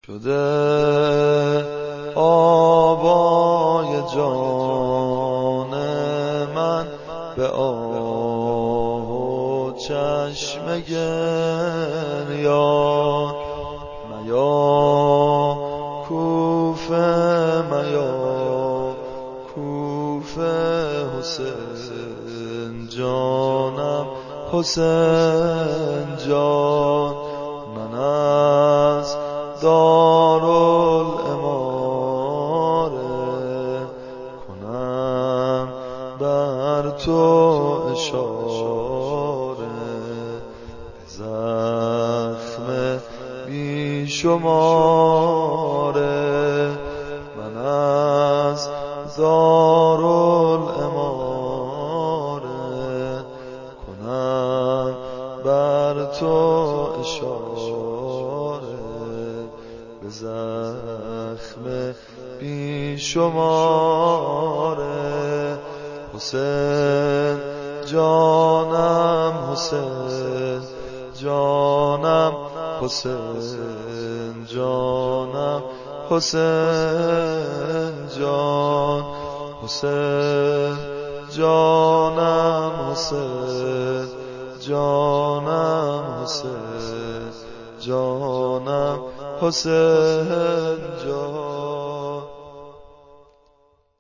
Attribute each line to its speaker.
Speaker 1: شده آبای جان من به آه و چشم گریان. میا کوفه میا کوفه حسین جانم حسین جان. من از دارالاماره کنم بر تو اشاره، زخم بیشماره. من از دارالاماره کنم بر تو اشاره، به زخم بیشماره. حسین جانم حسین جانم حسین جانم حسین جان. حسین جانم حسین جانم حسین جانم حسین جان.